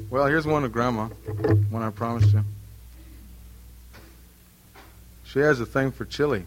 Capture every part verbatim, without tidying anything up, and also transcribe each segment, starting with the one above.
Well, here's one to Grandma, one I promised you. She has a thing for chili.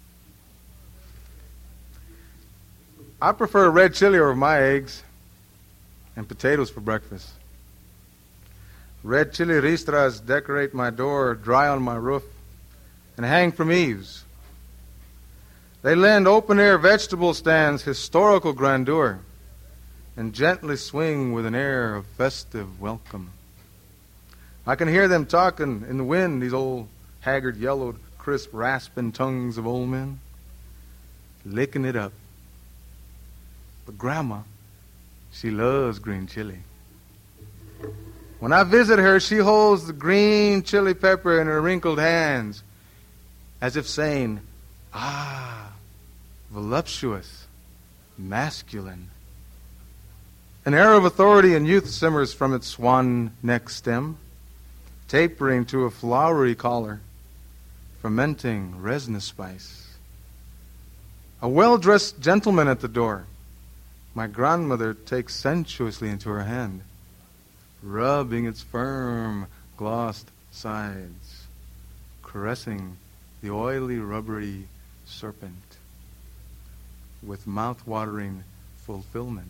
I prefer red chili over my eggs and potatoes for breakfast. Red chili ristras decorate my door, dry on my roof, and hang from eaves. They lend open-air vegetable stands historical grandeur and gently swing with an air of festive welcome. I can hear them talking in the wind, these old haggard, yellowed, crisp, rasping tongues of old men, licking it up. But Grandma, she loves green chili. When I visit her, she holds the green chili pepper in her wrinkled hands, as if saying, ah, voluptuous, masculine. An air of authority and youth simmers from its swan-neck stem, tapering to a flowery collar, fermenting resinous spice. A well-dressed gentleman at the door, my grandmother takes sensuously into her hand, rubbing its firm, glossed sides, caressing the oily, rubbery serpent with mouth-watering fulfillment,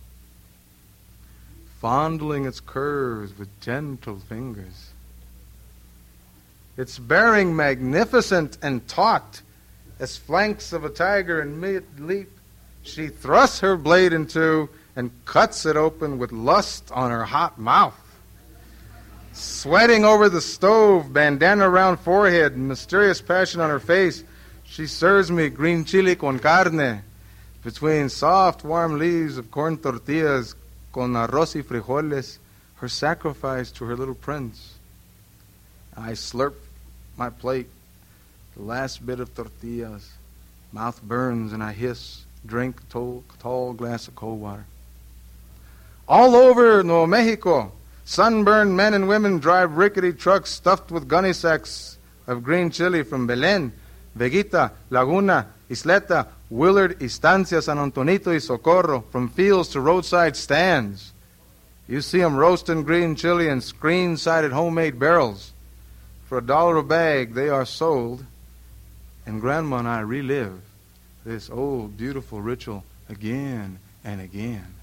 fondling its curves with gentle fingers. Its bearing magnificent and taut as flanks of a tiger in mid-leap, she thrusts her blade into and cuts it open with lust on her hot mouth. Sweating over the stove, bandana around forehead, mysterious passion on her face, she serves me green chili con carne between soft, warm leaves of corn tortillas con arroz y frijoles, her sacrifice to her little prince. I slurp my plate, the last bit of tortillas. Mouth burns and I hiss, drink a tall, tall glass of cold water. All over Nuevo Mexico, sunburned men and women drive rickety trucks stuffed with gunny sacks of green chili from Belén, Veguita, Laguna, Isleta, Willard, Estancia, San Antonito, y Socorro, from fields to roadside stands. You see them roasting green chili in screen-sided homemade barrels. For a dollar a bag, they are sold, and Grandma and I relive this old, beautiful ritual again and again.